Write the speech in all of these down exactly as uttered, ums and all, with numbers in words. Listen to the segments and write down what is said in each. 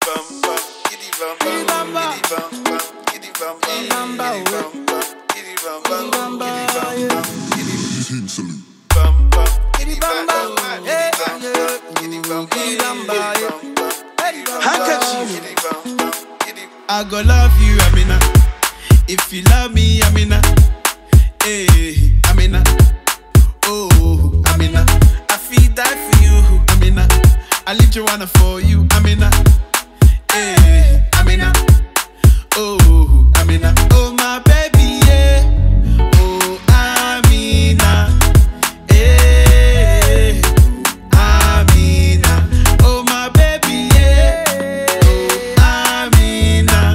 I go love you, Amina. If you love me, Amina. Hey, Amina. Oh, Amina. I feel die for you, Amina. I leave Joanna for you, Amina. Hey, Amina. Oh, Amina. Oh, my baby, yeah. Oh, Amina. Hey, Amina. Oh, my baby, yeah. Oh, Amina.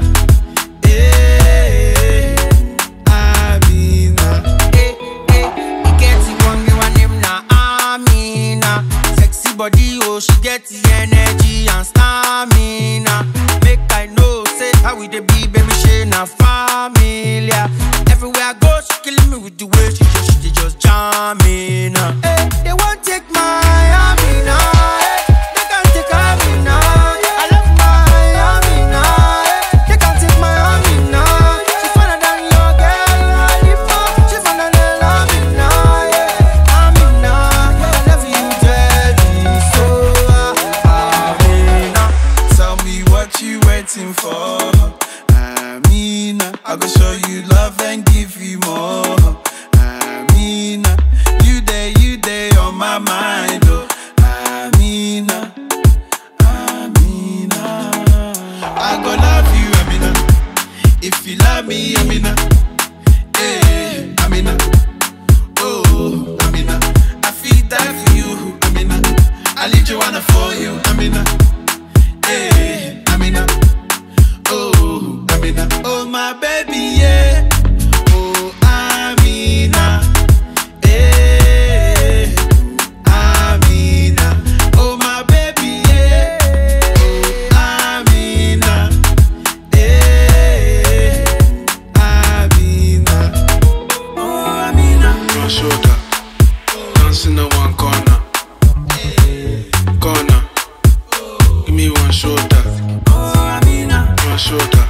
Hey, Amina. Hey, hey, he get it one, you and him na Amina. Sexy body, oh, she get the energy and stamina. Make I know, say how we dey be, baby, she na familiar. Everywhere I go, she killing me with the way she just, she dey just jamming. Hey, they won't take my Amina. Hey, they can't take Amina. I love my Amina. Hey, they can't take my Amina. She finer than your girl, Alifa. She finer than Amina. Yeah, Amina, I love you, daddy. So, Amina. Tell me what you waiting for, Amina. I go show you love and give you more, Amina. You day, you day on my mind, oh, Amina, Amina. I go love you, Amina. If you love me, Amina. Hey, Amina. Oh, Amina. I feel die for you, Amina. I leave Joanna for you, Amina. Hey, Amina. Oh, Amina. Oh, my baby, yeah. Oh, Amina. Hey, Amina. Oh, my baby, yeah. Oh, Amina. Hey, Amina. Oh, Amina. One shoulder, dancing in one corner, corner. Give me one shoulder, Oh, Amina. one shoulder.